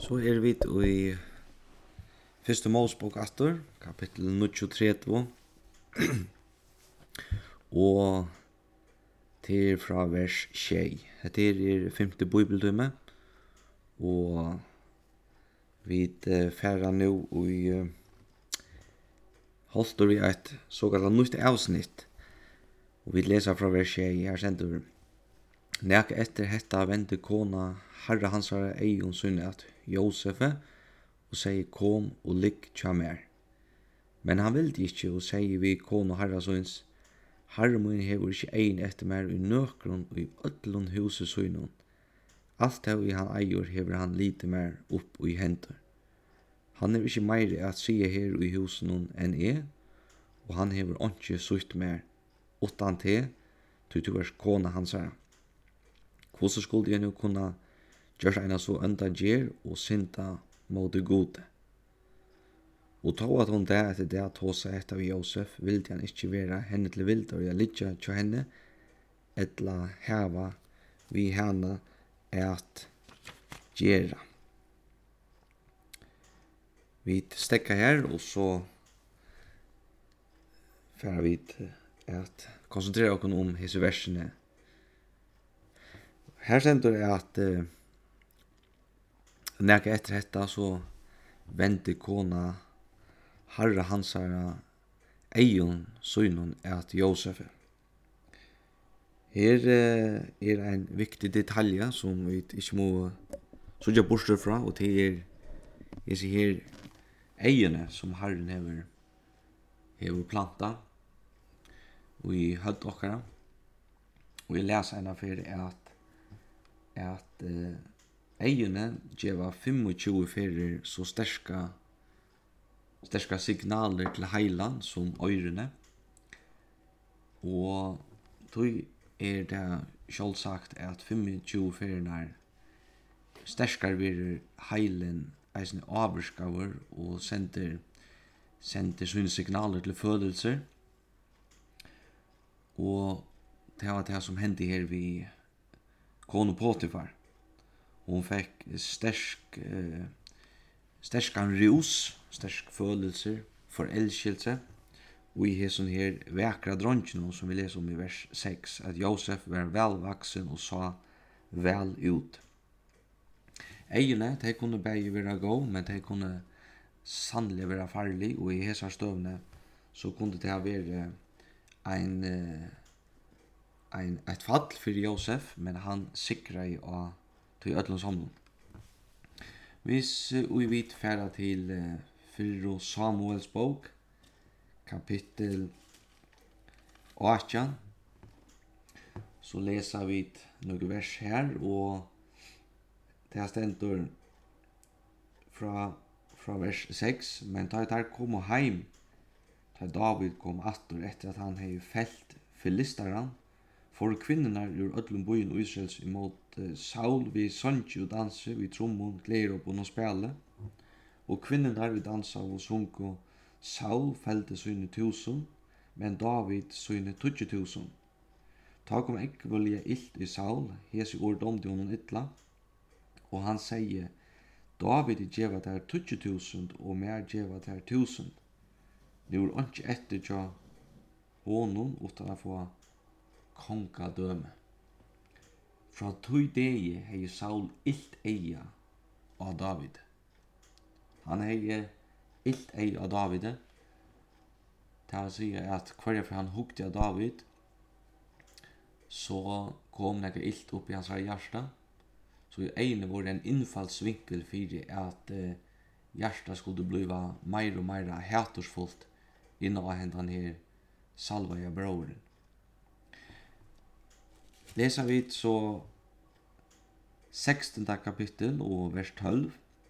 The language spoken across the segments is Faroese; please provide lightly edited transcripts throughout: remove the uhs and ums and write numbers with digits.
Så vi i Første Mosebok Astor, kapittel 39, og til fra vers 6. Dette femte bibeltime, og vi færre nå i holdt vi et såkalt nytt avsnitt, og vi leser fra vers 6. Her sender vi. Næk etter hetta vente kona herre hans eion sunne at Josefe, og sier kom og ligg tja mer. Men han vildi ikkje og sier vi kona herra sunns, herre min hever ikkje ein etter mer i nøkron og i öllun huset sunnon. Alt av i han eier hever han lite mer opp i hendur. Han hever ikkje meire at sige her i husen enn og han hever ikkje sutt mer utan te, du er kona hans herra. Hvordan skulle jeg nå kunne gjøre en så enda gjer og synda mot det gode? Og tog at hun der etter det tog seg etter av Josef, ville han ikke være henne til vild, og jeg lytte til henne, etla heva vi henne at gjøre. Vi stekker her, og så får vi at konsentrere oss om disse versene. Her sender jeg at når jeg etter dette så vente kona herre hans eion sønnen at Josef. Her en viktig detalj som vi ikke må sørge bort fra, og det disse her eiene som herren hever planta og i hødd okkara. Og jeg leser en av at eiene gjeva 25 ferir så sterska signaler til heilan som øyrene. Og tog det sjálvsagt at 25 ferirnar sterskar vir heilen eisne avvirskaver og sender sine signaler til følelser. Og det var det som hendte her vi konu Potifar. Hon fikk sterkan rus, sterk følelser, forelskelse, og i hesson her vekra dronjen som vi leser om i vers 6, at Josef var velvaksen og sa vel ut. Eiene, de kunne begge være gå, men de kunne sannelig være farlig, og i hesar støvne så kunne det ha vært et fall for Josef, men han sikra i å til ødlens hånden. Hvis vi vet færre til 4 Samuels bok, kapittel 8, så leser vi noen vers her, og det stendur fra vers 6, men da der kom heim, da David kom atter etter at han hei felt filisteren, for kvinnerna ur öllum byen og Israels imot Saul vi songi og danse, vi trommon, gleder opp og spela. Og kvinnerna vi dansa og sunko, Saul felte sine 1000, men David sine 20.000. Ta kom ekvelja illt i Saul, hesi ord om det honom illa, og han sier, David djeva der 20.000 og mer djeva der 1000. Nu er ikke etter tja honom utan å få kongadøme. Fra tog degi hei Saul illt eia av David. Han hei illt eia av David. Det vil si at hver for han hugde av David, så kom nega illt opp i hans hjärsta. Så i egnet var det en innfallsvinkel for at hjärsta skulle bliva meir og meir hatorsfullt innan av hendan her salva av broren. Leser vi så 16. kapittel og vers 12.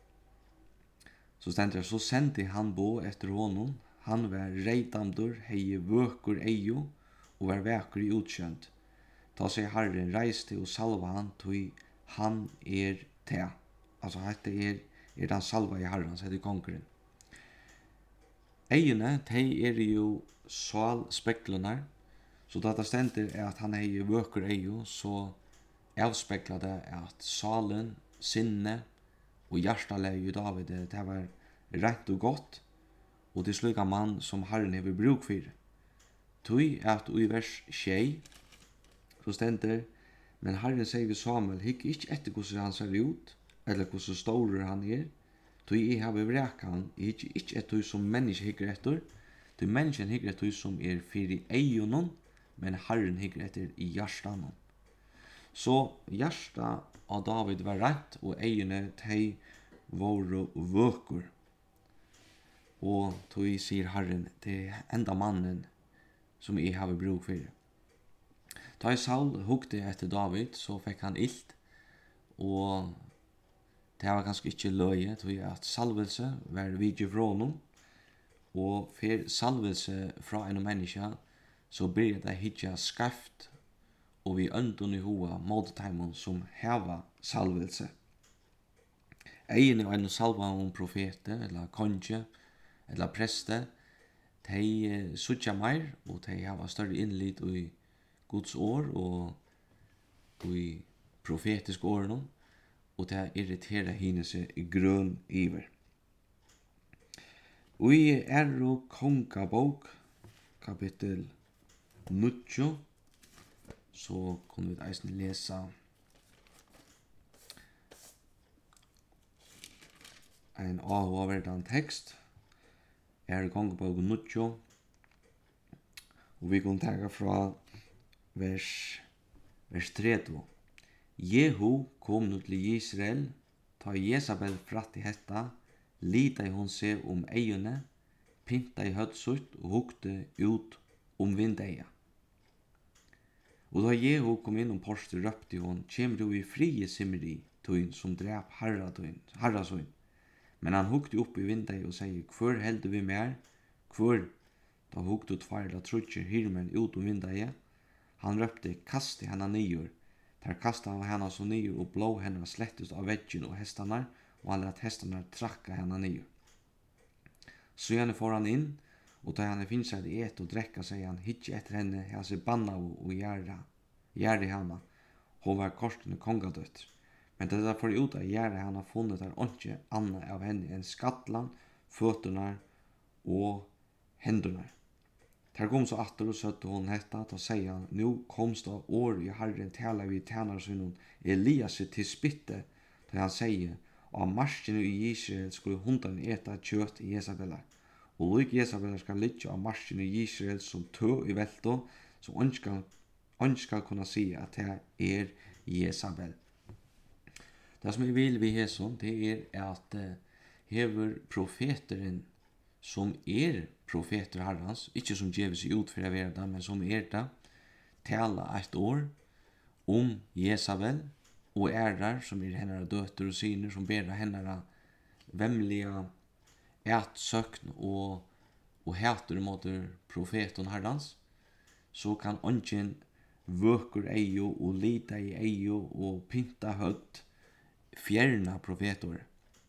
Så stender det, så sendte han bo etter honom. Han var reidamdur, hei vøkur eio, og var vekur i utkjønt. Da sier Herren, reis til og salva han, tog han te. Altså, dette den salva i Herren, så heter konkurren. Eiene, de jo sval speklunar, så da det stender at han vøkur eio, så avspeklar det at salen, sinne og hjerteleg i David, det var rent og godt, og det slukka mann som Herren hever bruk for. Tui at i vers 6, så stender, men Herren sier vi Samuel, hikk ikke etter hvordan han ser ut, eller hvordan stor han tui jeg har vreka han, jeg hikk ikke etter som menneske hikker etter, tui mennesken hikker etter som fyrir eionon, men Herren hikker etter i hjertanon. Så hjärsta av David var rett, og eierne tei våre vøker. Og tog sier Herren, det enda mannen som jeg har bruk for. Da Saul hugde etter David, så fikk han ilt, og det var ganske ikke løye, tog at salvelse var vidje fra honom, og for salvelse fra en menneske, så blir det hitja skarft, og vi øndun i hoa mot teimon som heva salvelse. Egin er en salva om profete, eller konge, eller preste, de sutja meir, og de hava større innlit i Guds år, og i profetisk årene, og det irriterer henne seg i grøn iver. Og i kongabok, kapittel 9, så kunne vi eisen lesa en avhåverdan tekst, kongabok 9, og vi kunne tega fra vers 30. Jehu kom nu til Israel, ta Jezabel fratt i hetta, lita i hon seg om eierne, pinta i hødsutt og hukte ut om vindeia. Og da Jehu kom inn om porstet, røpte hon, kjem du i frie simmeri, tøyn som drep harrasøyn. Men han hukte opp i vindeia og sier, hvor heldur vi mer? Hvor? Da hukte tvarla trutjer hirmen ut om vindeia. Han røpte, kaste henne nyer. Der kastet han henne så nyer og blå henne slettest av veggen og hestene, og han lät hestene trakka henne nyer. Så gjerne får han inn, og da han finner seg i et og drekka, sier han, hitje etter henne, jeg ser banna og gjerde henne. Hun var kortene kongadøtter. Men det der for ut av gjerde henne funnet der ikke annet av henne enn skattlan, føtterna og hendurna. Der kom så atter og søtte hon hetta, da sier han, nu komst av år i Herren tala vi tjänarsynen Elias til spytte, da han sier, og av marsjen i Israel skulle hundan eta kjøtt i Jezabellar. Og lik Jezabellar skal lytja av marsjen i Israel som tø i velto, som ønskal kunna si at det Jezabel. Det som jeg vil vi hæson, det at hever profeteren som profeter herrans, ikke som gjever seg ut for å være det, men som det, tala et år om Jezabel, og der som henne døtter og syner, som ber henne vemmelige ætsøkn og hæter mot profeten herrans, så kan ånden vøker eio og lita i eio og pynta høtt fjerna profeter.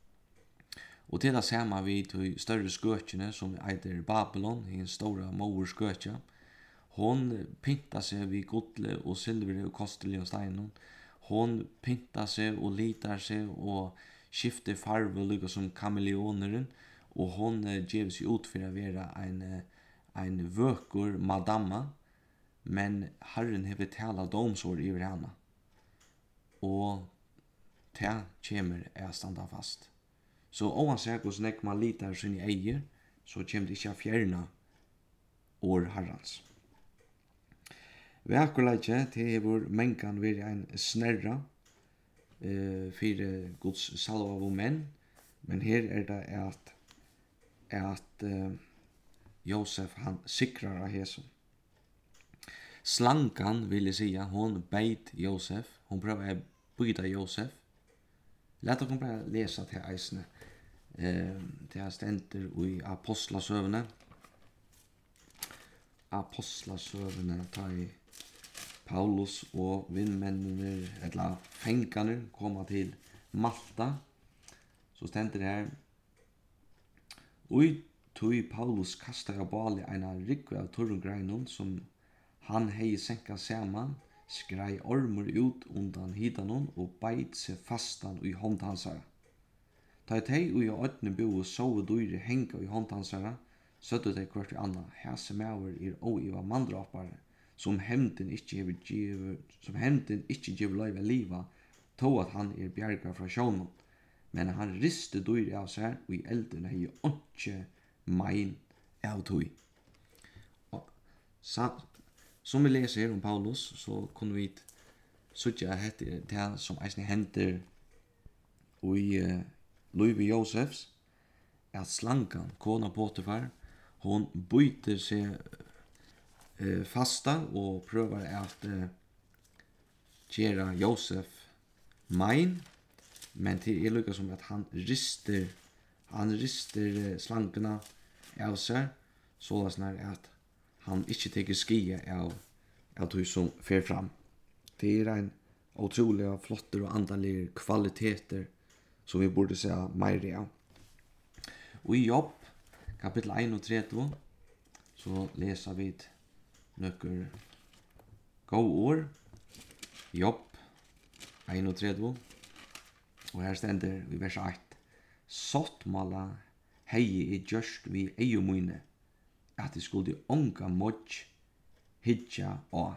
Og til det samme vi til større skøtjene som eider Babylon, i en store mover skøtja. Hon pynta seg vid godle og silver og kostelig og steinen. Hon pynta seg og litar seg og skifter farve lukka som kameleoneren. Og hon gjev seg ut for å være en vøker madamma. Men Herren hever tala domsår over henne. Og det kommer jeg standa fast. Så oansett hvordan jeg man litar sine eier, så kommer det ikke fjerna år herrans. Vi akkurat til hever mengan vil en snerra for Guds salva av menn, men her det at Josef han sikrar av hesen. Slankan vil jeg si, hon beit Josef, hon prøver å byta Josef. Lett å bare lese til eisene. Det stender i apostlasøvene. Apostlasøvene tar i Paulus og vinnmennene, eller fengene, kommer til Malta. Så stender det her. Ui tog Paulus kastet av bali en rikve av torrengreinen som han hei senka saman, skrei ormer ut undan hidanon og beit seg fastan i hånd hansara. Ta i teg og i ødne bo og sove dyre henga i håndtansara, søtte de kvart i anna, hese maver oiva mandrapare, som hemden ikkje giver løyve liva, to at han bjerga fra sjånen. Men han riste dyr av seg, og i elden hei ikke mein av tog. Som vi leser her om Paulus, så kunne vi sutja hette det som eisne henter i Løyve Josefs, at slankan, kona Potifar, hon byter seg fasta og prøver at gjøre Josef mein, men det lukka som at han rister slankene av seg, så at han ikke teker skia av det som fer fram. Det en utrolig flotter og andalige kvaliteter som vi burde se mer av. Og i Jobb, kapittel 31, så leser vi nøkker gode ord. Jobb 31, og her stender i vers 8. Sottmala hei I gjørst vi eiumune, at det skulle ånga modj hitja av.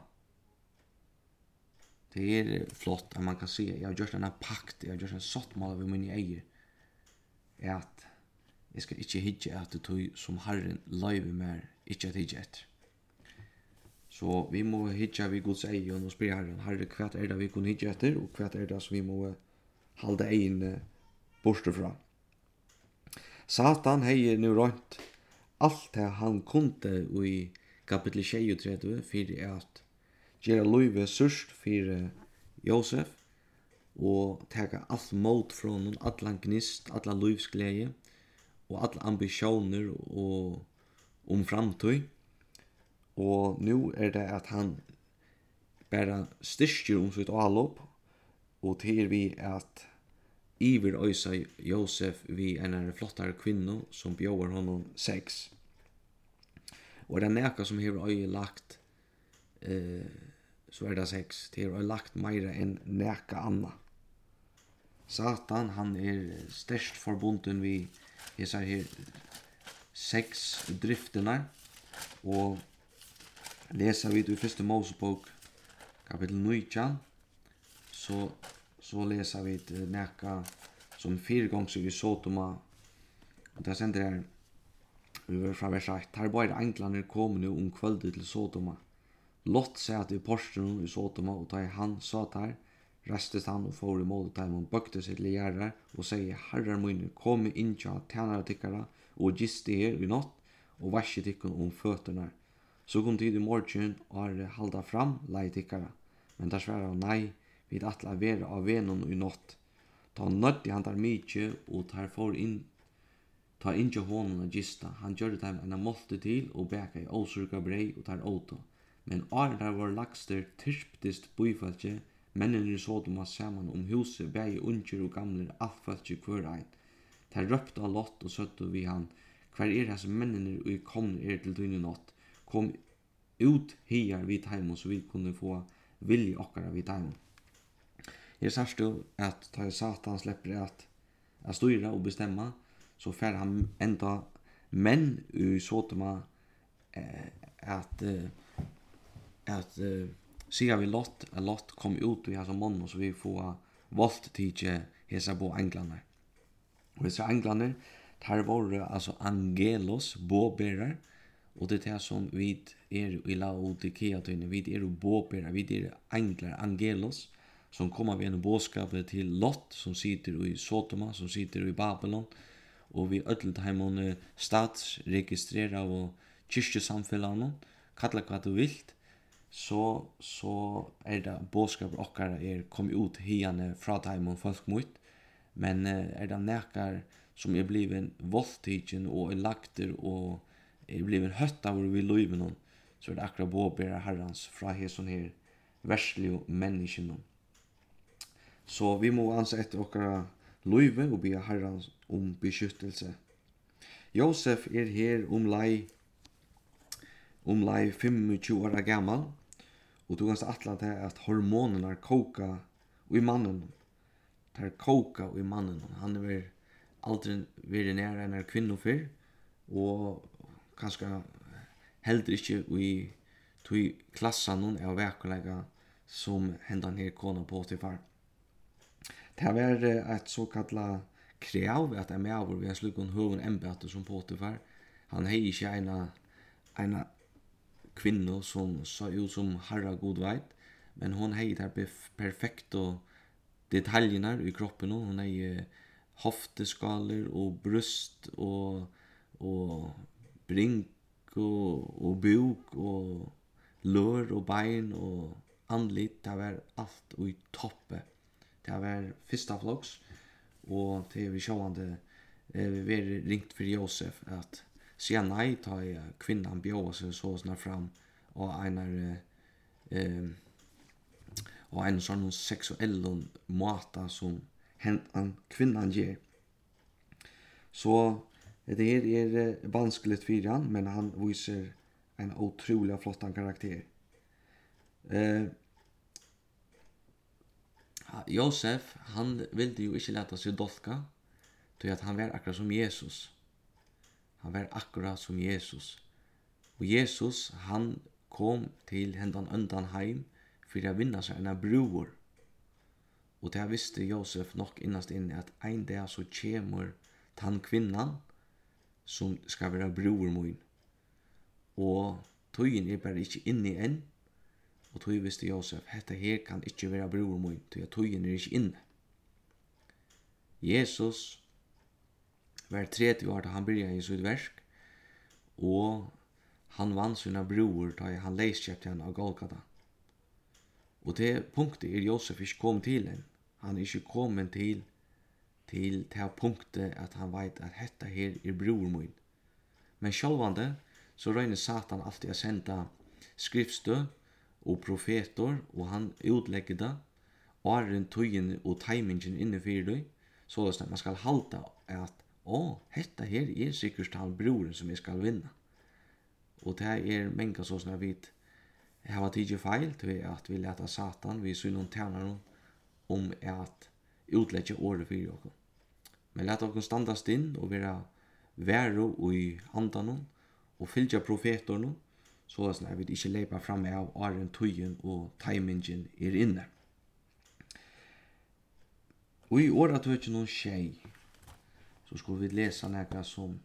Det flott at man kan si, jeg har gjort en pakt, jeg har gjort en sottmala ved mine eier, at jeg skal ikke hitja etter tog som Herren løyver mer, ikke at hitja etter. Så vi må hitja vi Guds eier og spyr Herren, Herre, hva det vi kunne hitja etter, og hva det som vi må halde eier borste fra. Satan heier nu rønt alt det han kunde i kapittel 33 for at gjøre løyve sørst for Josef og teka alt mot fra noen, alla gnist, alla løyvsglede og alla ambisjoner og om framtøy. Og nu det at han bare styrker om sitt avlopp, og til vi at iver øysa Josef vi en flottare kvinno som bjør honom sex. Og det neka som hever øye lagt, så det sex. Det hever øye lagt meira enn neka anna. Satan, han størst forbunden vi her sex driftene, og leser vi i første Mosebok kapittel 9, så leser vi neka som 4 ganger i Sodoma, og det sender her fra vers 8. Her bare englene kommet om kvöldet til Sodoma. Lot satt i porsten i Sodoma, og da han satt her, restes han og får i målet dem og bøkte seg til gjerrer, og sier, Herrar mine, kom inn til tjenere tikkere, og giste her i natt, og vaske tikkene om føtterne. Så kom tid i morgen, og halda fram lei tikkere. Men der svarer han, nei, vi atla være av venen i natt. Ta nødde han der mykje, og tar for inn, ta ikke hånden og gista. Han gjør dem en målte til, og beka i åsurka brei, og tar åto. Men der var lakster tyrptist bøyfaltje, mennene i Sodoma saman om huset, bægi unger og gamler, altfaltje hver ein. Der røpte av Lot, og søtte vi han, hver hans mennene og kommer til døgnet natt. Kom ut hier vid heimon, så vi kunne få vilje okkara vid heimon. Her sørst du at ta Satan slipper at styra og bestemma, så fer han enda menn i Sodoma at sier vi Lot, at Lot kom ut i hans mån, så vi får valgt tidje hesa på englene. Og hesa englene, der var altså angelos, båberer, og det det som vi i Laodikea-tøyne, vi båberer, vi engler, angelos, som kommer ved en bådskapet til Lot, som sitter i Sodoma, som sitter i Babylon, og vi ødeltheimene statsregistrerer og kyrkjesamfellene, kallar hva du vilt, så det bådskapet okkara kommet ut hiane fra teimon folk mot, men det nekar som bliven voldtidjen og lagter og bliven høtt av vi løyven, så det akkurat båbæra herrans fra hesson her verslige menneskene. Så vi må anse etter okkara løyve og be herrans om beskyttelse. Josef her om lei 25 år gammal, og du kan atla til at hormonene koka i mannen. Der koka i mannen. Han aldrig vært nære en kvinno før, og kanskje heller ikke i tog klassan noen av verkelega som hendan her kona Potifar. Det var et såkallat krav at en medver ved en slukken høven embete som Potifar. Han hei ikke en kvinno som så ut som herra god veit, men hon hei der perfekte detaljerna i kroppen. Hon hei hofteskaler og brøst og brink og buk og lår og bein og andlit. Det var alt i toppe. Det var fyrsta flokks, og det vi sjående vi ringt for Josef at sier nei ta kvinnan bjåa seg så snart fram og en sånn seksuell måte som kvinnan ger. Så det her vanskelig for han, men han viser en otrolig flott karakter. Josef, han ville jo ikke lete seg dolka, til at han var akkurat som Jesus. Han var akkurat som Jesus. Og Jesus, han kom til hendan undan heim for å vinne seg en bror. Og det visste Josef nok innast inne at en dag så kommer den kvinnan som skal være bror min. Og tøyen bare ikke inne enn. Og tøy visste Josef, dette her kan ikke være bror min, tøyen ikke inne. Jesus var 30 år da han begynte i sitt verk, og han vann sina bror da han leiskjøpte han av Golgata. Og det punktet Josef ikke kom til enn. Han ikke kommet til det punktet at han vet at dette her bror min. Men sjálvande så røyner Satan alltid å sende skriftstø og profeter, og han utlegger det, åren tøyen og timingen innenfor det, så at man skal halda at dette her sikkert han broren som jeg skal vinne. Og det menka sånn at vi har tidlig feil til at vi leta Satan, vi synes noen tjener om at utlegge året for dere. Men let dere standast inn og være væro i andan og fylgja profeterna, så at vi ikke leipa fram av åren tøyen og timingen inne. Og i året tøyen noen tjej, så skulle vi lesa nekka som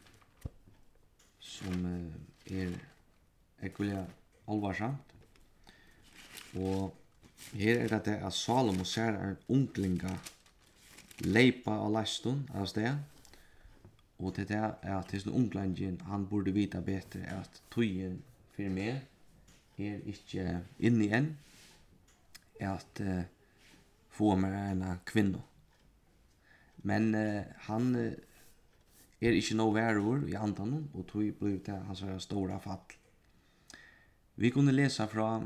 ekkulig alvarsamt. Og her det at Salomo ser en unglinga leipa av lastun av sted. Og til det at til unglingen han burde vita bedre at tøyen for meg ikke inne igjen at få meg en kvinne. Men han ikke noe værord i andan, og tog blev det hans stora fall. Vi kunne lesa fra,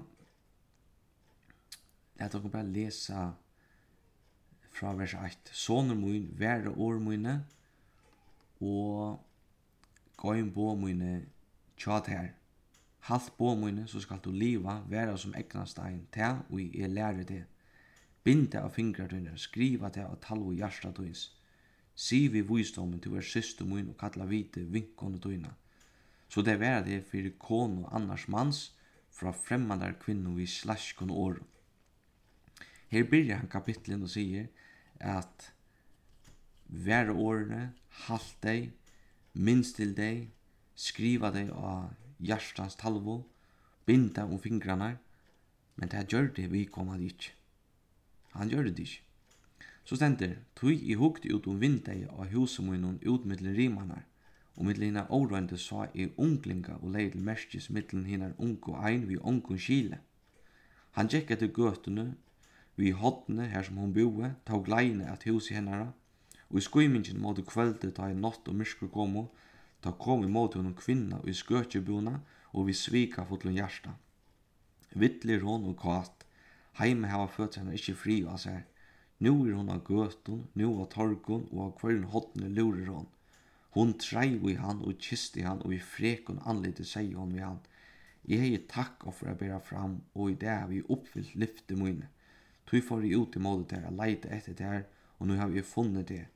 jeg kan bare lesa fra vers 1. Soner min, være år mine, og gøym på mine tjat her. Halt på mine, så skal du liva, være som egnastein, ta, og jeg lærer det. Binde av fingratøyner, skriva det av talvo hjertatøyns. Si vi visdommen til hver syster min og kalla vite vinkone tøyna. Så det var det for kone og annars mans fra fremmandar kvinno vi slaskon åren. Her byrjar han kapitlen og sier at være årene, halt deg, minst til deg, skriva deg av hjertans talvo, binda om fingrarna, men det gjør det vi kommer ikke. Han gjør det ikke. Så stender, tog I hugti ut vindeie av huset munnen ut mittlen rimanar, og mittlen hina årøynde sa unglinga og leid til merskes mittlen hina unge ein vi unge skile. Han gikk etter gøtene, vi hodne her som hon boe, tog gleine at huset hennara, og I skuimingen måtte kvölde ta I natt og myrsker komo, ta kom I måte hon kvinna og I skøtjebona, og vi svika fotlun hjärsta. Vittler hon og kvat, heime hava født henne ikkje fri av seg. Nu hon av gøtun, nu av torgun, og av kvarun hodne lurer hon. Hon treiv I han og kiste han, og I frekun anlite seg hon vi han. I hei takk for å bæra fram, og I det har vi oppfyllt lyfte mine. Tui får I ut I måte der, a leite etter der, og nu har vi funnet det.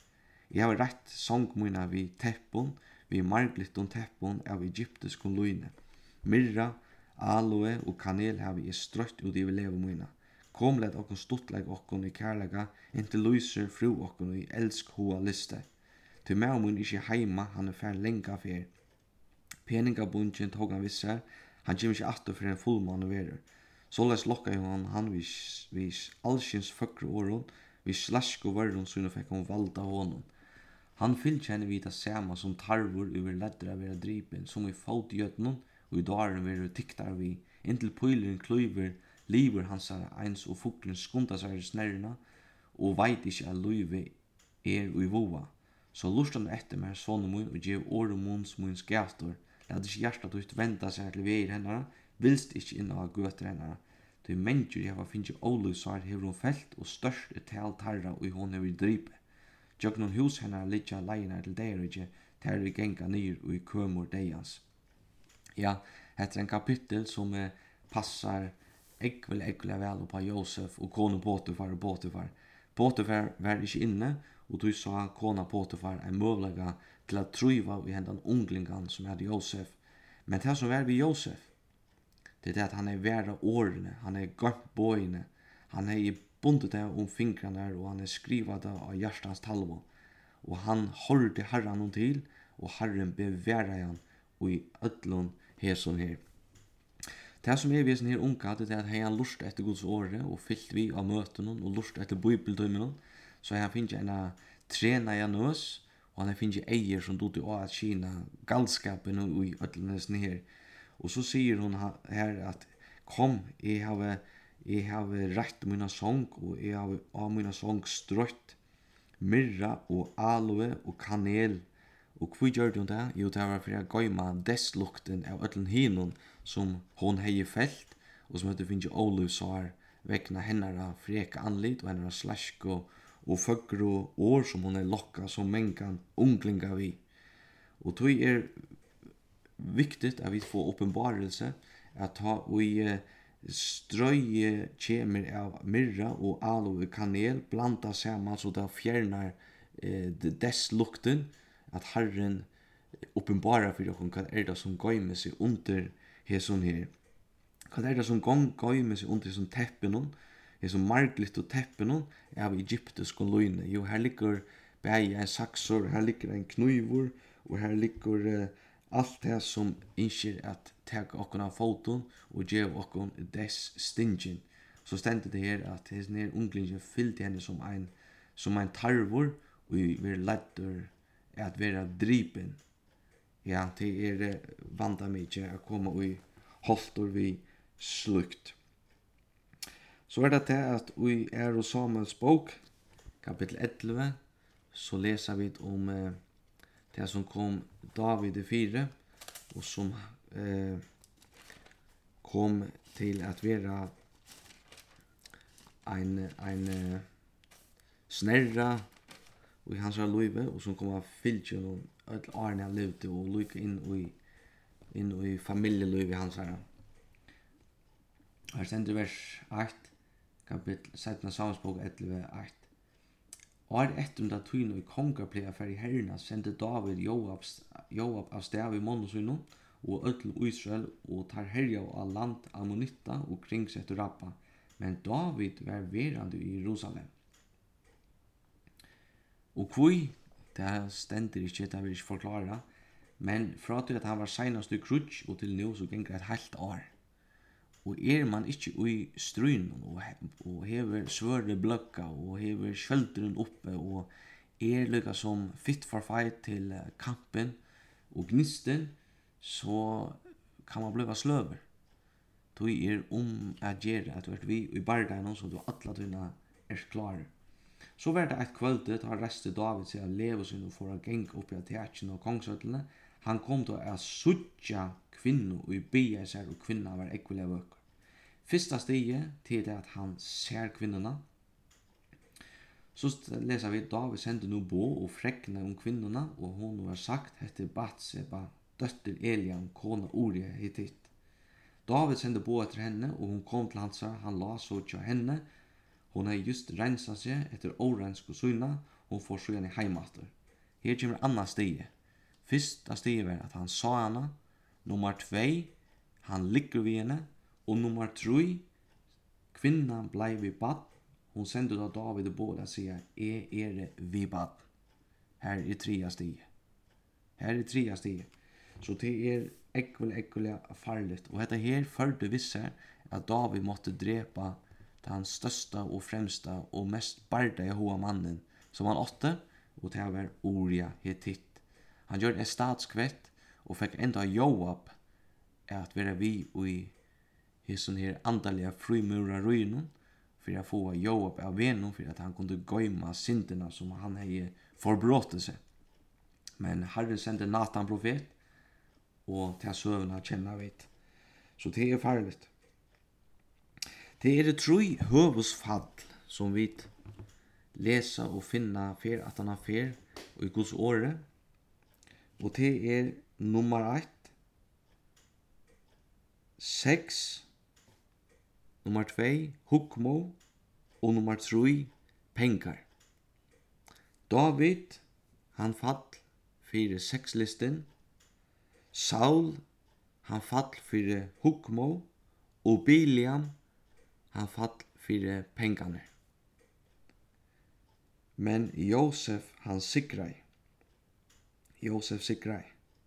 Jeg har rett sangmuna vi teppon, vi marglitton teppon av egyptiskon luine. Mirra, aloe og kanel har vi strøtt ut i levemuna. Kom let okkon stuttleik okkon i kærlega, inntil lyser fru okkon i elsk hoa liste. Til meg mun ikkje heima, han fer lenga fer. Peningabunchen tog han vissar, han kjem ikkje atter for en fullmann og verur. Såleis lokka han vis allskins føkru åron, vis slask og varron sunn og fekk hon valda honom. Han fyllkjenner vid det sama som tarvor over leddra vera dripen, som i fotgjøtnon, og i daren vera tiktar vi, inntil pøyleren kløyver, liver hans eins og fuglen skunda seg i snerrena, og veit ikkje at løyve ui voa. Så lustan etter meg sonu mun og gjev åre muns muns gator, lat ikkje hjarta tutt venda seg til veir hennara, vilst ikkje inn av gøter hennara. De mennesker jeg har finnst óløysar hever hon felt og størst tal tarra og hon hever dripe. Jøgnon hus hennara litja leinar til deirige, ter vi genga nyr og i kømur deians. Ja, etter en kapittel som passar ekvel vel på Josef og konu Potifar og Potifar. Potifar var ikkje inne, og du sa kona Potifar en møvlega til at truiva vi hendan unglingan som hadde Josef. Men det som var vi Josef, det at han væra årene, han gømt bøyene, han bundet det fingrene og han skriva det av hjertans talvo. Og han hørte Herren om til, og Herren beværa han og i ødlån heson her. Det som vi her unga, det at han lust etter Guds åre og fyllt vi av møtene og lust etter bibeltøymene, så han finnes en trena i nøs, og han finnes eier som dot i å at kina galskapen og i ødlån her. Og så sier hon her at kom, jeg har rett mina sång, og jeg har av mina sång strøtt myrra og aloe og kanel. Og hva gjør hun det? Jo, det var for å gøyma desslukten av ødlen hinon som hon hei felt, og som hadde finnst óløysar vekna hennara freka anlit og hennara slask og føgru år som hon lokka som mengan unglinga vi. Og tog viktigt at vi får uppenbarelse at ta og strøye kjemer av myrra og aloe kanel blanda saman så det fjernar desslukten at Herren uppenbarar for dere hva det som gøymer seg under heson her. Hva det som gøymer seg under heson teppen, heson marglitt og teppen av egyptiske løyne. Jo, her ligger begge en saksor, her ligger en knøyvor, og her ligger alt det som innskjer at teka okkon av foton og gjev okkon des stingen. Så stendet det her at heson her unglingen fyllte henne som ein tarvor og vi ledder at vera dripen. Ja, det vanda mykje å komme i holtor vi slukt. Så det til at vi og Samuels bok, kapittel 11, så leser vi om det som kom David i 4, og som kom til at vera ein snerra og i hans løyve, og som kom av fylkje noen ødel årene han levde, og lykke inn i familieløyve hans her. Her stender vers 8, kapittel 17 Samuelsbok 11:8. År etter da tøyne i kongaplea for i herrena sendte David Joab av stav i månedsynen, og ødel Israel, og tar herja av land Ammonitta og kringsett Rappa. Men David var verande i Jerusalem. Og kvui, det stender ikke, det vil ikke forklare, men fra til at han var senast i krutsk og til nå så ganger et helt år. Og man ikke i strunen og hever svøre bløkka og hever skjøldren oppe og lykka som fit for fight til kampen og gnisten, så kan man bliva sløver. Du at gjøre at vi i bardagen så du atla tøyna klare. Så var det et kvöldet har restet David seg av leve sin og for å genge opp i atjatjen og kongsøtlene. Han kom til å suttja kvinnu og i bia seg og kvinna var ekvile vøkker. Fyrsta stiget til det at han ser kvinnuna. Så leser vi David sendte no bo og frekne om kvinnuna, og hon var sagt hette Batseba, døtter Eliam, kona Uria hittitt. David sendte bo etter henne, og hon kom til han la så til henne. Hon hadde just rensat seg etter årensk og syna, hon får så igjen i heimater. Her kommer annan stige. Fyrsta stige var at han sa henne. Nummer 2, han ligger ved henne. Og nummer 3, kvinnan blei vid bad. Hon sendte da David og båda og sier, jeg vid bad. Her er 3 stige. Her er 3 stige. Så det er ekvelig farligt. Og dette her førte visse at David måtte drepa den største og fremste og mest barda hoa mannen som han åtte, og det var Uria Hittit. Han gjør en statskvett og fikk enda Joab at være vi i sånn her andalige frimura røynen for å få Joab av venom for at han kunne gøyma syndene som han hadde forbrått seg. Men Herren sendte Nathan profet og til søvnene kjenner vi. Så det er farligt. Det er 3 høvesfall som vi lesa og finna fer at han har fer og i Guds åre. Og det er nummer 1, 6, nummer 2, hukmo, og nummer 3, pengar. David, han fall for 6-listen. Saul, han fall for hukmo, og Biliam, han fall for pengane. Men Josef, han sikrai. Josef sikrai.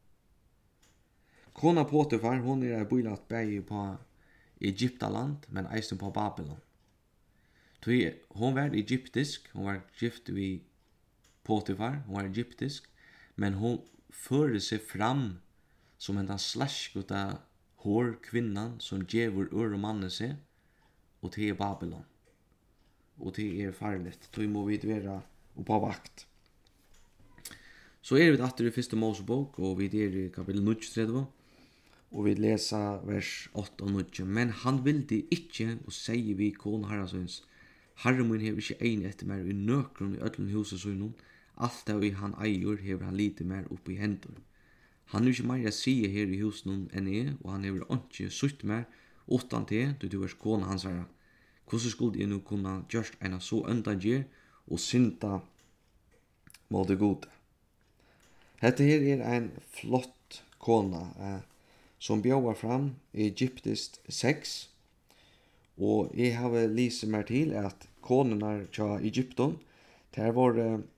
Kona Potifar, hon er boilat bægi på Egyptaland, men eisen på Babylon. Hon var egyptisk, hon var gift vi Potifar, hon var egyptisk, men hon fører seg fram som en slaskota hår kvinnan som djevur øre manne seg, og det er Babylon. Og det er farligt. Då må vi være på vakt. Så er vi atter i 1. Mosebok, og vi er i kapitel 39, og vi leser vers 8 og 9. Men han vilde ikke, og sier vi kone herrasøns, Herre min hever ikke ein etter mer i nøkron i ødlen huset søgnon, alt det vi han eier hever han lite mer opp i hendur. Han er ikke mer å si her i husen enn jeg, og han hever ikke sutt mer utan til, du er kone hans herre. Hvordan skulle jeg nå kunne gjøre en så undangjør og synda mot det gode? Dette her er en flott kona som bjøver fram i Egyptisk 6, og jeg har lyst meg til at konene til Egypten, det var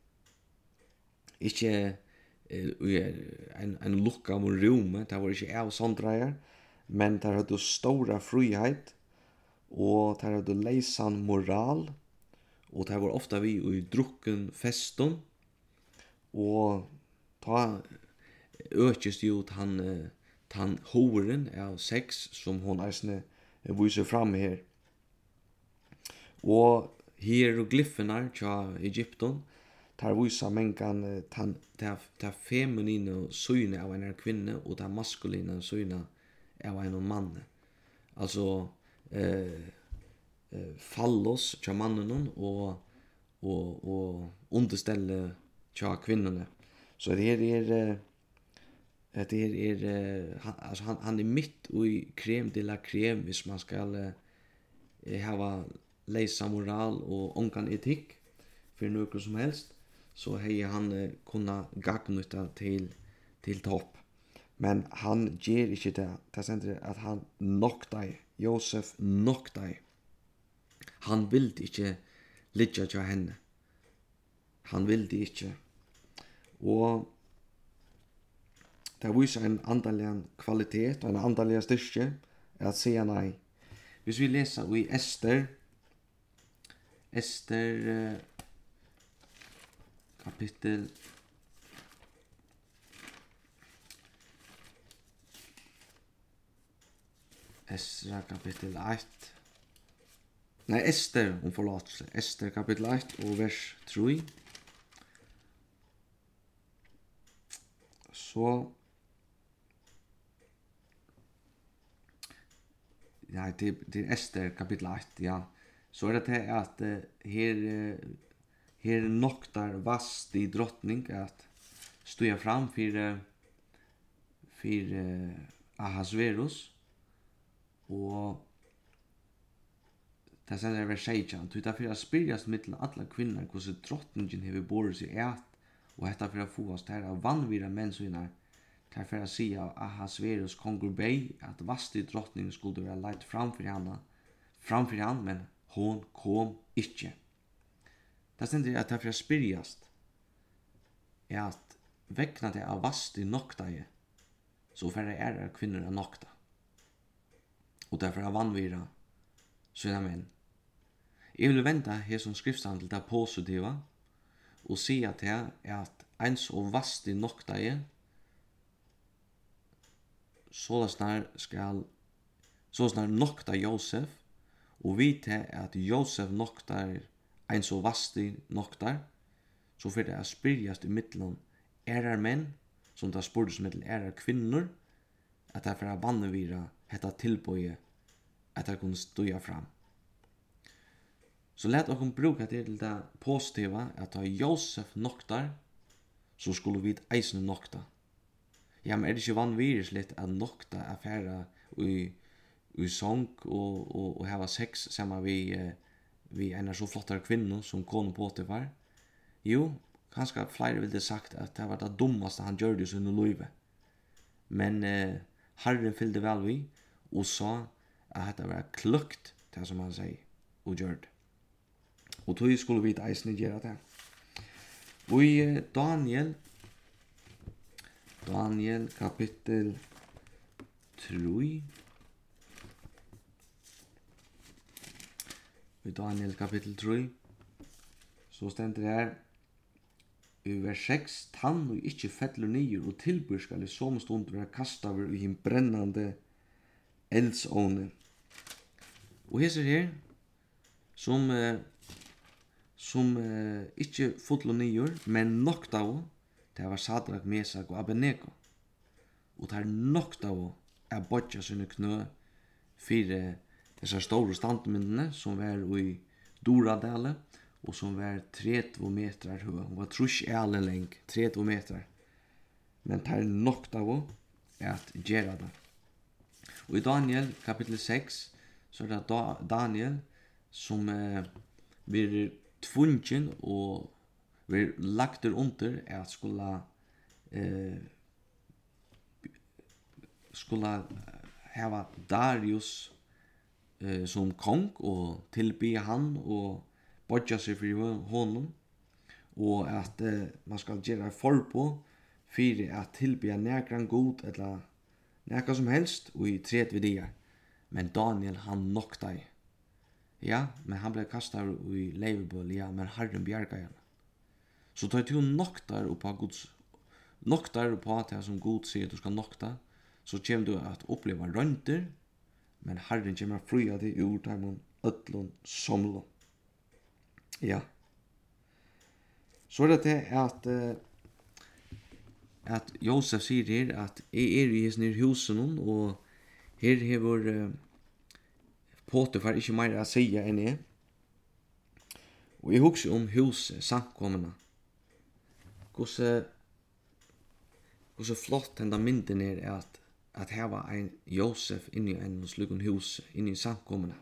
ikke en lukka av rom, det var ikke av såndreier, men det hadde stora frihet, og det hadde leisan moral, og det var ofta vi i drukken festen, og ta økest jo han horen av sex som hon eisne viser fram her. Og hieroglyffene til Egypten, der viser mengan det feminine syne av en kvinne og det maskuline syne av en mann. Altså fallos til mannen og understelle til kvinnerne. Så han er mitt i krem de la krem hvis man skal hava leisa moral og ongan etikk for noe som helst, så hei han kunna gagnuta til topp. Men han gjør ikke det. Det sender at han nok deg. Josef nok deg. Han ville ikke ligge til henne. Han ville ikke. Og det viser en andelig kvalitet og en andelig styrke at si nei. Hvis vi leser i Ester kapittel Esra kapittel 1. Nei, Ester, om forlatelse. Ester kapittel 1 og vers 3. Så ja, det er Ester kapittel 1, ja. Så er det til at her noktar vast i drottning at stod fram for Ahasverus, og Det sender vers 16. Du tar for å spyrjast mittel alle kvinner hvordan drottningen hever båret seg et, og hetta for å få oss der av vannvira mennsvinar, der for å si av Ahasverus kongur bei at vasti drottningen skulle være leit framfor han, men hon kom ikkje. Det stender at det for å spyrjast er at vekna det av vasti noktaje, så for det kvinner av nokta. Og derfor av vannvira sina menn. Jeg vil venda her som skriftstand til det positiva og si at det er at eins og vasti noktaje sånn nokta Josef og vite at Josef noktar eins og vasti noktar så for det spyrjast i middelen menn som det spurdes middelen kvinnor at det for å vannvira hetta tilbøye at det kunne støya fram. Så let oss bruka det til det positiva at da Josef noktar, så skulle vi eisne nokta. Ja, men det ikke vanvirusligt at nokta affæra i sång og hava sex sammen vi en så flottar kvinno som kone Potifar? Jo, kanskje flere ville sagt at det var det dummaste han gjør det i sin liv. Men Herren fyllde vel vi og sa at det var klukt, det som han sier, og gjør det. Og tog skulle vi eisne gjøre det. Og i Daniel kapittel 3. I Daniel kapittel 3 så stender det her i vers 6 tann og ikkje fettler nyer og tilbyr skal i som stund være kastet i en brennande eldsåne. Og her her som ikkje fotlo nyer, men nokta av, det var Sadrak, Mesak og Abednego. Og det nokta av bodja sine knø fire disse store standmyndene som var i Doradale, og som var 30 meter høy. Hun var trusk alle leng, 30 meter. Men det nokta av at gjøre det. Og i Daniel kapittel 6 så er det Daniel som blir tvungen og blir lagt under at skulle hava Darius som kong og tilby han og bodja seg for honom og at man skal gjøre forpå for at tilby nekran god eller nekka som helst og i 30 dager. Men Daniel han nokta i. Ja, men han ble kastet i leivebøl, ja, men Herren bjerga igjen. Så tar du noktar på at det som God sier du skal nokta, så kommer du at oppleva rønter, men Herren kommer fri av det ur dem ødlån somlån. Ja. Så er det at Josef sier her at jeg i hans husen og her hever Potifar ikke mer å si enn jeg. Og jeg husker om huset, samkommende. Hvordan flott denne mynden at heva en Josef inni en slukken hus, inni samkommende.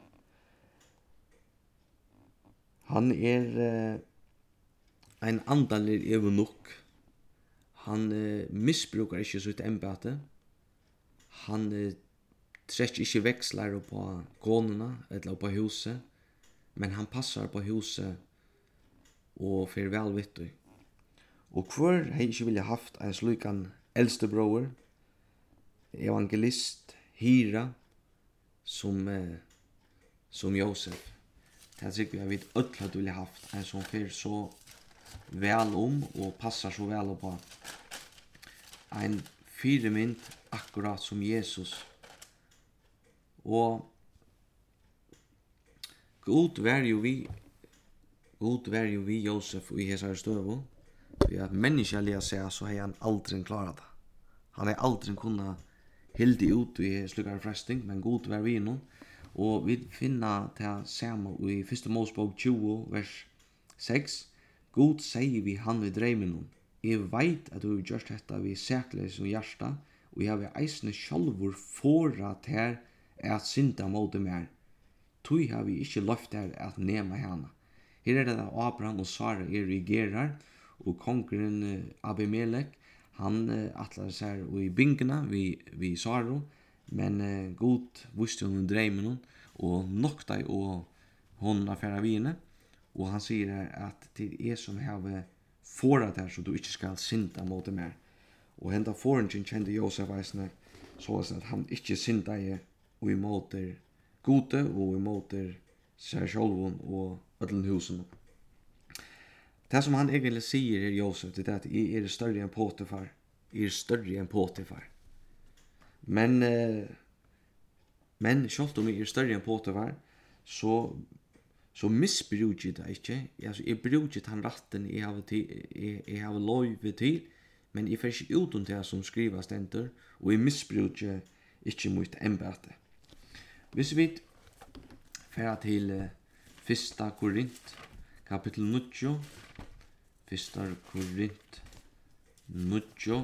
Han en andalig evnok. Han misbrukar ikke sitt embate. Han trekker ikke veksler på konene eller på huset, men han passar på huset og fer vel vittig. Og hvor har ikke vilja haft en slukan eldste bror, evangelist, Hira, som Josef. Det er sikkert vi vet ødelig vilja haft en som fer så vel og passar så vel på en firemynd akkurat som Jesus. Og God var jo vi Josef i hesar støvo. Vi at menneskelig seg så har han aldri klarat det. Han har aldri kunnet hilde ut i slukkare fresting, men God var vi nå. Og vi finner til samme i 1. Mosebok 20, vers 6. God sier vi han i dreimen. Jeg vet at du har gjort dette vi sækles som hjärsta, og jeg har eisne sjálfur forat her at synda mot mer. tui har vi ikke løft der at nema hana. Her det at Abraham og Sara i Gerar, og kongren Abimelech, han atlar seg i bingena vi Sara, men god visste hun dreimen og nokta og hon affæra vine, og han sier at det som har forat her, så du ikke skal synda mot det mer. Og henda foringen kjente Josef eisne, så at han ikke synda og imot gode og imot seg sjálvun og ödlen husen. Det som han egentlig sier Josef, det at jeg større enn Potifar. Jeg større enn Potifar. Men selv om jeg større enn Potifar, så misbruker jeg det ikke. Jeg bruker den retten jeg har lov til, men jeg får ikke ut om det som skriver stenter, og jeg misbruker ikke mot embete. Hvis vi fer til 1. Korint, kapitel 9, 1. Korint 9,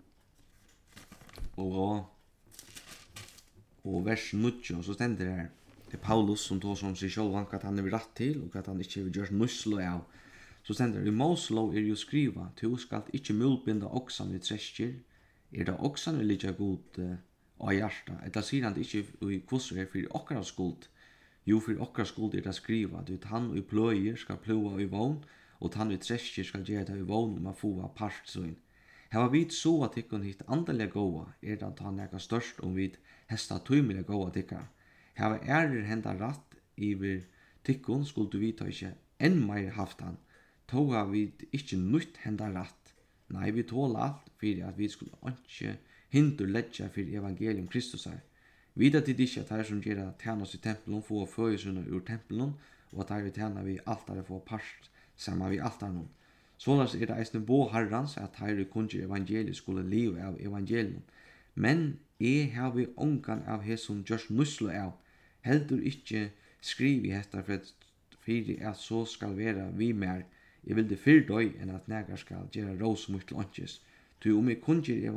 og vers 9, så stender det her, det Paulus som tog som seg selv hva han er rett til, og hva han ikke vil gjøre nuslo av. Så stender det, i Moslov jo skriva, du skal ikke mulbinda oksan i treskjer, det oksan vil ikke god av hjerta, etter sier han ikke i kvosser for okkara skuld. Jo, for okkara skuld det skriva, du han i pløyer skal pløa i vogn, og han i treskjer skal gjøre det i vogn om å få av partsøyn. Heva vit så at ikkon hitt andalega goa, det at han eka størst om vit hesta tøymelega goa tikkara. Heva henda ratt iver tikkun skulle du vita ikkje enn meir haft han. Tog har vi ikkje nytt henda ratt. Nei, vi tål alt fyrir at vi skulle ikkje hindur letja fyrir evangelium Kristus her. Vida til ikkje at her som gjerra tjenas i tempelen få føyesuna ur tempelen, og at her vi tjena vi altare få part saman vi altarenon. Såleis det eisne bo herrans at her kunnger evangeliet skulle live av evangelium. Men har vi ongan av hesson gjørs nuslo av, heldur ikkje skriv i hetta fyrir at så skal vera vi mer. Jeg vil det fyrir døy enn at negar skal gjera ros mot til åndsjes. Tui om jeg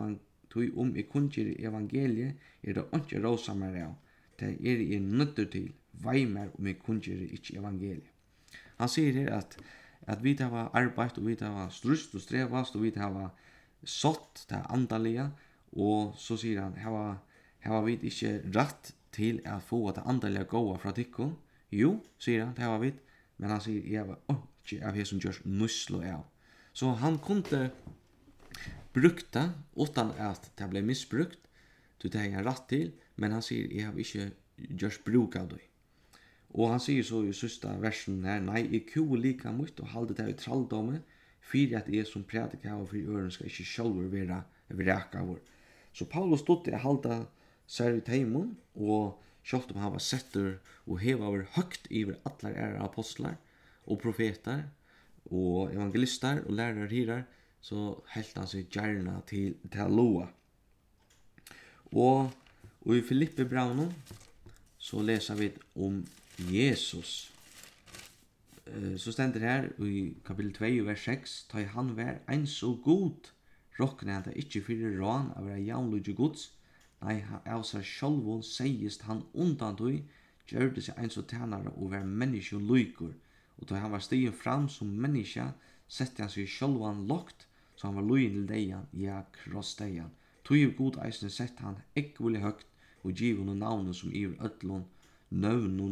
kunnger evangeliet det åndsje rosa mer av. Det jeg nøtter til, vei mer om jeg kunnger ikkje evangeliet. Han sier her at vi har arbeid, og vi har strust og strevast, og vi har sått det andalige, og så sier han, har vi ikke rett til å få det andalige gåa fra tikkun? Jo, sier han, det har vi, men han sier, jeg var ikke av det som gjørs nuslo av. Så han kunne brukt det, utan at det ble misbrukt, til det har rett til, men han sier, jeg har ikke gjørs bruk av det. Og han sier så i sista versen her, nei, jeg kuer lika mot og halde det i tralldomme, fyrir at jeg som predikar og fyrir øren skal ikke sjálfur vera vrekavur. Så Paulus stod til å halda seg i teimon, og sjálft om han var setter og heva over høgt iver atlar apostlar og profetar og evangelister og lærar hirar, så helt han seg gjerna til loa. Og i Filippe braunen så leser vi om Jesus. Så stender her i kapitel 2, vers 6, ta han vær ein så god, råkne han det ikke fyrir rån av være jaunlugge gods, nei, av seg sjálvun seist han undan tog, gjørde seg ein så tænare og vær menneske lykur, og da han var stigen fram som menneske, sette han seg sjálvan lokt, så han var lujen til deian, ja, krossdeian. Tog god eisne sett han ekvelig høgt, og giv honom navnet som iver ödlon, nøvnun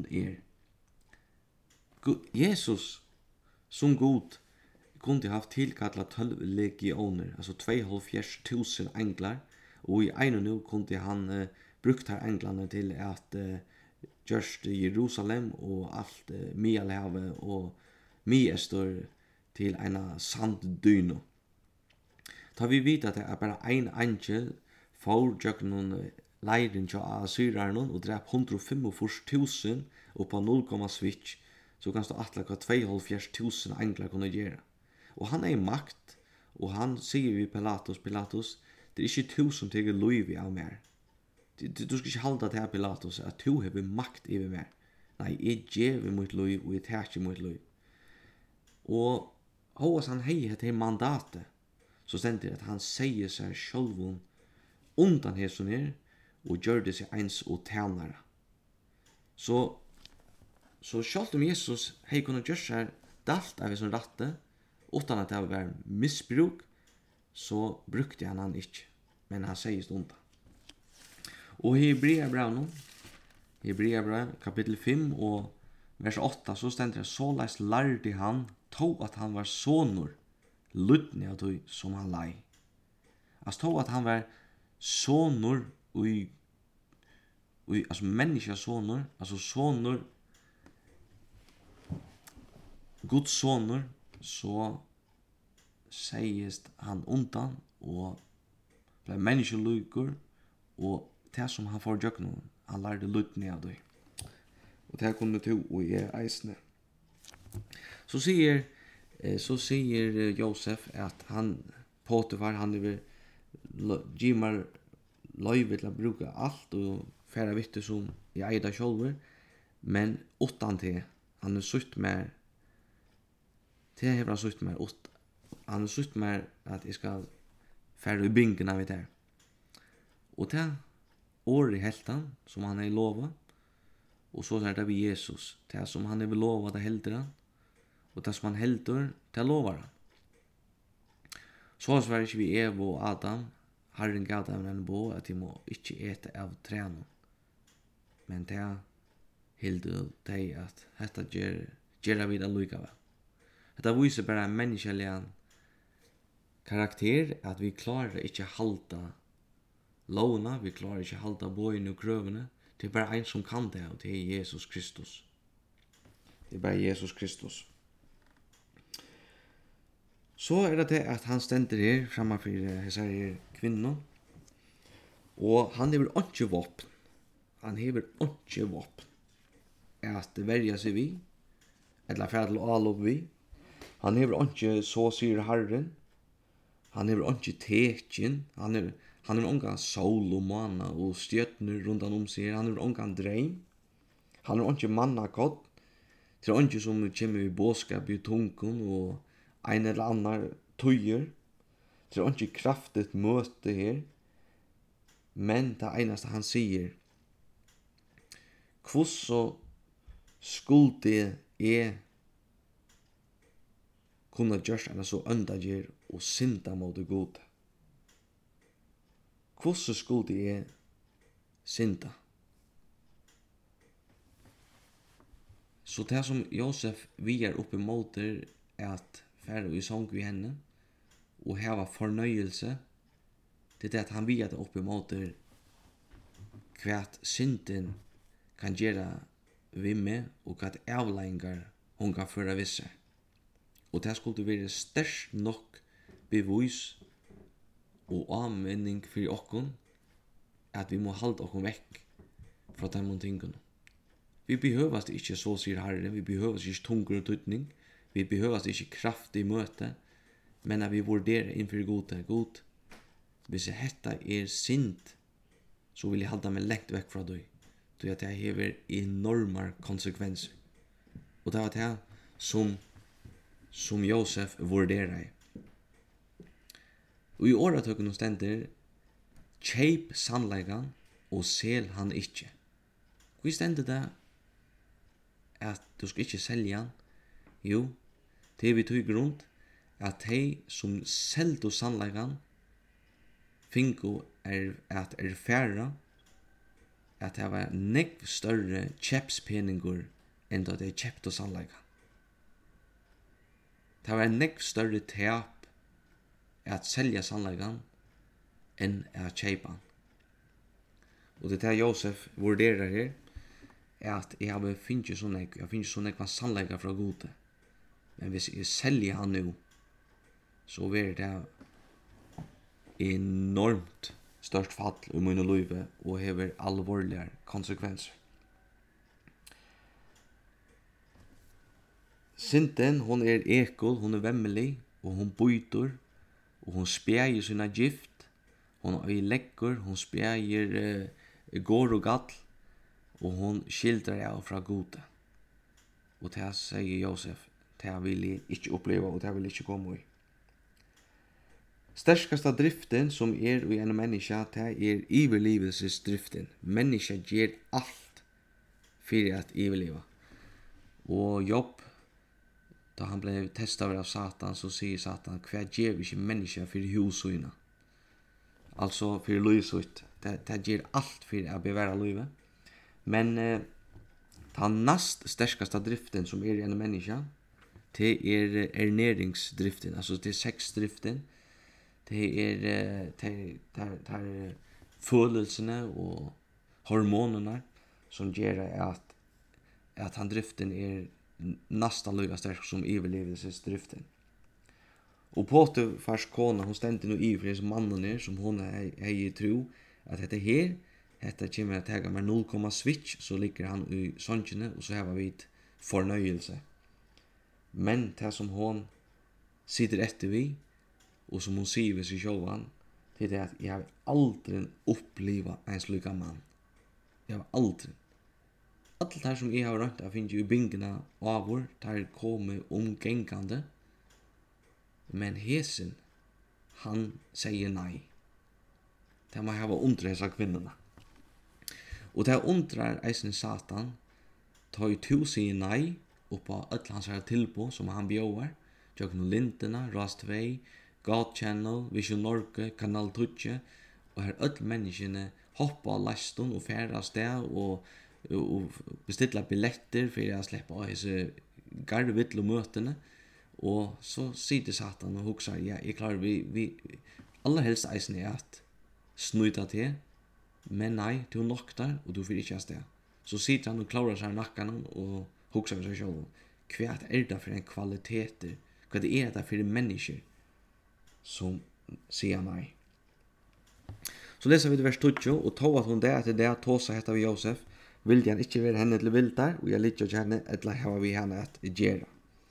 Jesus som god kunde haft tilkalla 12 legioner, altså 2,500 englar, og i ene nu kunde han brukt her englene til at gjørst Jerusalem og alt Mialhavet og Miestor til en sanddyno. Da vi vet at det bare ein angel for jøkken leiren til Assyrerne og drep 145.000 og på 0, switch, så kan stå atle hva 2,500 englar kunne gjøre. Og han i makt, og han sier vi Pilatus, det ikke du som teger løyvi av mer. Du skal ikke halda til Pilatus at du har makt i mer. Nei, jeg gjev mot løyv, og jeg tar ikke mot løyv. Og hos han hei et mandatet, så stender det at han sier seg sjølvun undan hesson her, og gjør det seg eins og tænare. Så Så selv om Jesus hei kunne gjøre seg dalt av som ratte, utan at det var missbruk, så brukte han ikke, men han sier stund. Og i Hebreabrev kapittel 5 og vers 8, så stender det såleis lærte han, tog at han var sonur, lydne av tog som han lei. Altså tog at han var sonur, altså menneskesonur, altså sonur, Guds sonur, så sies han undan og ble menneskelugur, og det som han får gjøre noen, han lærte lydne av det. Og det kunne to og jeg eisne. Så sier Josef at han Potifar, han vil gi meg løyve til å bruke alt og fære vitte som jeg eier sjølver, men utan til han sutt mer det hever han sutt mer han sutt mer at jeg skal fære i bingen av det. Og det året helt han som han er lova, og så er det vi Jesus, det som han er lova, det helder han, og det som han helder, det lovar han. Så var ikke vi Eva og Adam, Herren gav dem en bo, at de må ikke ete av trærne. Men det helder de at dette gjør vi det lykkevel. Dette viser bare en menneskelig karakter, at vi klarer ikke halda lovene, vi klarer ikke halda bøyene og krøvene. Det er bare en som kan det, og det er Jesus Kristus. Det er bare Jesus Kristus. Så er det at han stender her fremme for disse kvinnerne, og han hever ikke våpen. Han hever ikke våpen. At verja seg vi, eller for til å lov vi. Han hever ikke så sier Herren. Han hever ikke tekin. Han hever ongan sol og måne og stjøtner rundt om seg. Han hever ongan dreim. Han hever ikke mannakott. Det er ikke som kommer i båskap i tungen og en eller annan tøyer. Det er ikke kraftigt møte her. Men det eneste han sier, hvordan skulle jeg kunne gjøre en så øndager og synda mot det gode? Hvordan skulle jeg synda? Så det som Josef vier opp i måter er at færre i sång vi henne og heva fornøyelse, det er at han vier det opp i måter hva synden kan gjøre vi med og hva avleggingar hun kan føre visse. Og det skulle være størst nok bevis og anmenning for okkon at vi må halde okkon vekk fra de tingene. Vi behøver ikke, så sier Herren, vi behøver ikke tunger og tøytning, vi behøver ikke kraftig møte, men at vi vurderer innfor god. Hvis dette er synd, så vil jeg halde meg lengt vekk fra deg. Så at jeg hever enorme konsekvenser. Og det var det som Josef vurderer. Og i åretøkken stender kjeip sannleggen og sel han ikke. Hvor stender det at du skal ikke selge han? Jo, det vi tog grunn at de som selgte sannleggen finko at færre, at det var nekv større kjepspeninger enn da de kjepte sannleggen. Det var nekv større tap at selja sannleggen enn at kjeipa. Og det er Josef vurderer her, er at jeg finner så nekva sannleggen fra gode. Men hvis jeg selger han nå, så blir det enormt størst fall i mine liv og hever alvorlige konsekvenser. Synden, hon er ekol, hon er vemmelig, og hon byter, og hon spjeier sina gift, hon er lekker, hon spjeier går og gall, og hon skildrar av fra gode. Og det sier Josef, det vil jeg ikke oppleve, og det vil jeg ikke komme i. Sterskasta driften som er i en menneske, det er iverlivelsesdriften. Menneska gjør alt for at iverliva. Og Jobb, da han blev testet av Satan, så sier Satan, hva gjør vi ikke mennesker for husøyne? Altså for løysøyt. Det gjør alt for å bevare livet. Men den nast sterkaste driften som i en menneske, det ernæringsdriften, altså det sexdriften, det følelsene og hormonene som gjør at han driften nästan lika sterk som överlevelsesdriften. Och Potifars kona, hon stände nu i för dessa mannen som hon är tro att detta kommer att ta med 0, switch så ligger han i sånjene och så har vi ett förnöjelse. Men det som hon sitter efter vi och som hon säger vid sig själv, det är att jag har aldrig upplevt en slika man. Jag har aldrig. Allt det som jag har rönt att finna i bingorna avor, där kommer omgängande. Men hesen, han säger nej. Det må ha undra dessa kvinnorna. Och det undrar eisen Satan, tar ju to säger nej uppa öll hans här tillbå som han bjöar. Jöknu Lindena, Rast 2, God Channel, Vision Norge, Kanal 12, och här öll människorna hoppa av laston och färdas där och bestilla billetter för att släppa av dessa garvittlo mötena. Och så sitter Satan och huxar, ja, jag klarar vi alla helst eisen är att snuta till, men nej, du noktar och du får inte det. Så sitter han och klarar sig nackarna och huxar sig själv. Vad det för en kvaliteter? Vad det är för människor som säger nej? Så läser vi vers 20 och tog att hon det att det tåsa heter vi Josef. Vill han inte vara henne till vildar och jag litar inte henne eller har vi henne att göra.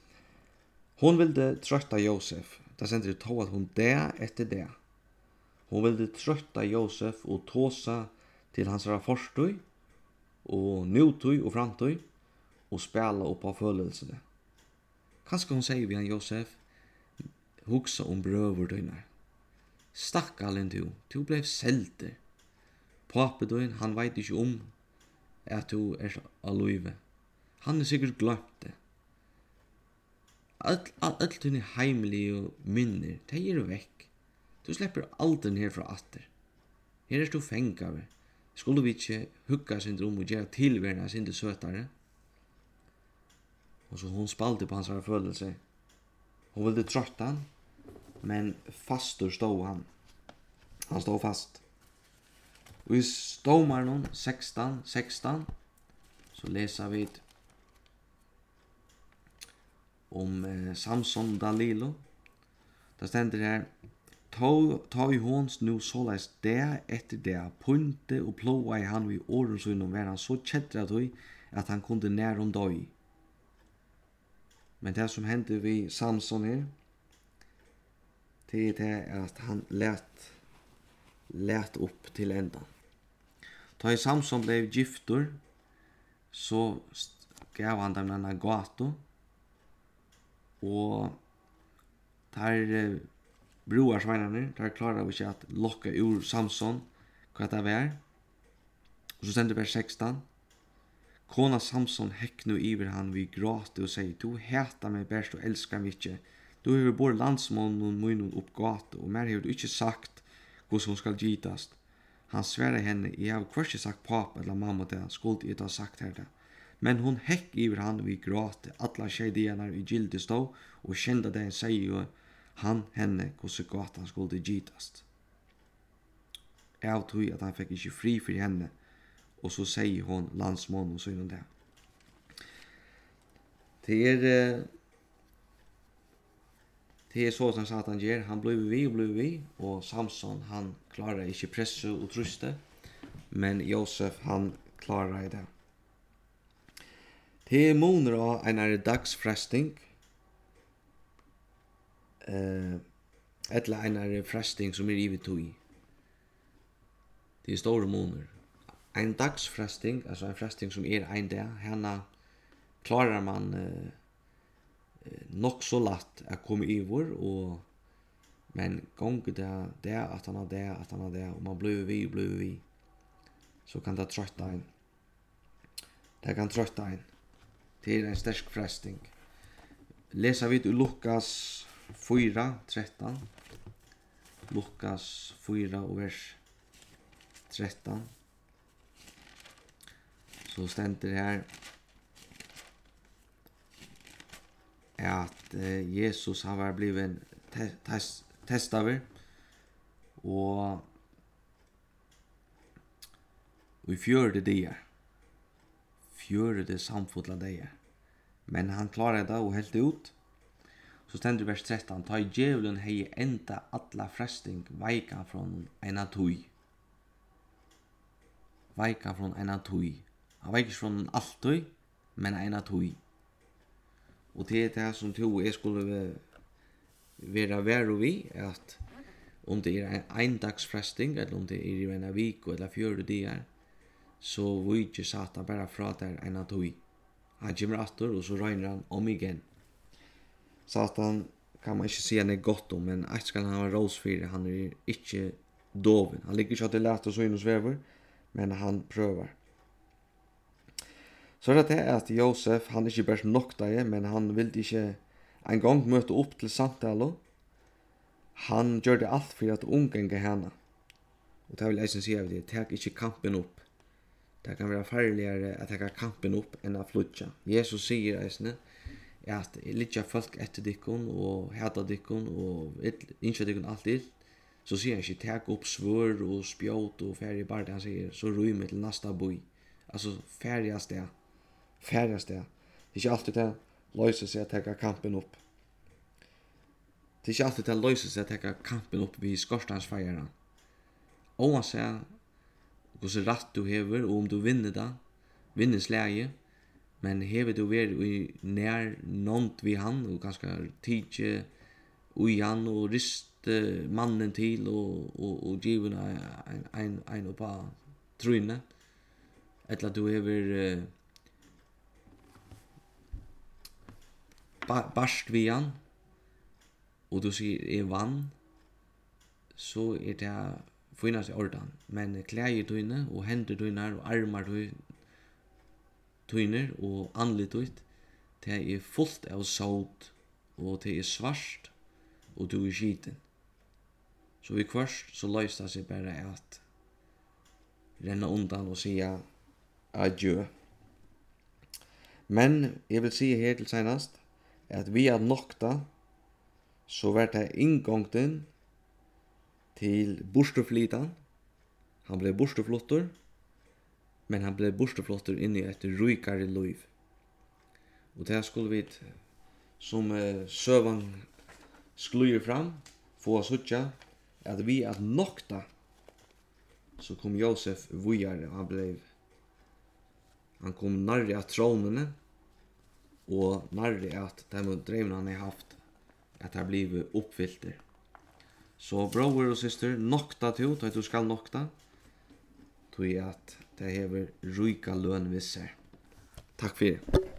Hon ville trötta Josef. Det sender det tog att hon det efter det. Hon ville trötta Josef och tåsa till hans forstøy och nutøy och framtøy och spela upp av følelsene. Kanskje hon säger vid han Josef, huxa om brøverdøyner. Stakkallen du blev selter. Papedøyn, han veit ikke om at du aløyve. Han sikkert glemt det. Alt dine heimlige minner, de vekk. Du slipper aldri her fra atter. Her du fengave. Skulle vi ikke hugga sin rom og gjøre tilværende sin søtare? Og så hon spalte på hans følelse. Hon ville trøtte han, men fastur stod han. Han stod fast. Og i Stormaren 16, så leser vi om Samson Dalilo. Det stender her, ta i håns nu såleis det etter det, punte og plåa i han vid årensøyne, var han så kjedret høy at han kunde nær om døy. Men det som hendte vid Samson her, det at han let upp til enda. Ta i Samson blev gifter, så gav han dem en gato, og der broarsveinerne, der klarer vi ikke at lokka ur Samson hva det var. Og så stender vers 16. Kona Samson hekk nu iver han vi gråte og sier, du heter meg best og elskar meg ikke. Du har både landsmånen munnen opp gata, og mer har du ikke sagt hvordan hun skal gitast. Han sverre henne, jeg har ikke sagt pappa eller mamma det, skulle jeg ha sagt her det. Men hon hekk iver han vi gråte, alla tjejdianar i gilde stå, og kända det säger ju han henne hvordan gata han skulle gitast. Jag tror att han fick inte fri för henne, och så säger hon landsmån och så innan det. Det är så som Satan gör, han blev vi, och Samson han klarar inte pressa och truste, men Josef han klarar det. Det är månader av en dagsfresting, eller en fresting som givet tog. Det är stora månader. En dagsfresting, alltså en fresting som en dag, henne klarar man nog så lätt att komma över, men gånger det att han har det, och man blir vi, så kan det trötta en. Det kan trötta en. till en sterk fresting. Läsa vid Lukas 4:13. Lukas 4 och vers 13. Så ständer det här att Jesus har varit blivit testad och i fjörde samfotla dagar. Men han klarade det och helt ut. Så ständer vers 13. Ta i djävulen hei enda alla fresting veika från ena tui. Veika från ena tui. Han veikar från alltid, men ena tui. Och det är det som jag skulle vara vär och vi, att om det är en dagsfresting, eller om det är en vik eller 4 dagar, så viker Satan bara fra der ena tui. Han kommer åter och så regner han om igen. Satan kan man inte säga något gott om, men ett skal han ha ros för, han är inte doven. Han ligger inte till lätt och så in och sväver, men han prövar. Så det är att Josef, han är inte bara nokta, men han vill inte en gång möta upp till samtale. Han gör det allt för att umgänga henne. Och det vill jag säga att det tar inte kampen upp. Det kan vara farligare att ta kampen upp än att flytta. Jesus säger att lycka folk efter dikkon och hata dikkon och inte dikkon alltid. Så säger han inte ta upp svör och spjåt och färg bara det han säger. Så rymmer till nästa boy. Alltså färdigast det. Det är inte alltid det löser sig att ta kampen upp. Det är inte alltid det löser sig att ta kampen upp vid skorstensfejaren. Oavsett hur rätt du hever och om du vinner släge, men hever du vært i nær nånt vid han och ganska tidje ui han och riste mannen till och given en uppa tryne, eller du hever barst vid han och du sier vann, så det finnas i ordan. Men kläder tøyne og hender tøyne og armar tøyne og andligt tøyt, det er fullt av sot og det er svart og du er skiten. Så vi kvørst så løser det seg bare at renna undan og säga adjø. Men jeg vil si her til senast at vi har nokta så var det inngångten til borsteflitan. Han blev borsteflottor, men han blev borsteflottor inn i et rykare liv. Og det skulle vi, som søvan sklujer fram, få oss utja, at vi at nokta, så kom Josef vujare, og han kom nærri at tronene, og nærri at de drevene han har haft, at det har blivit uppfyllter. Så bror og syster, nokta til, at du skal nokta, tog at det hever ryka løn visser. Takk for det.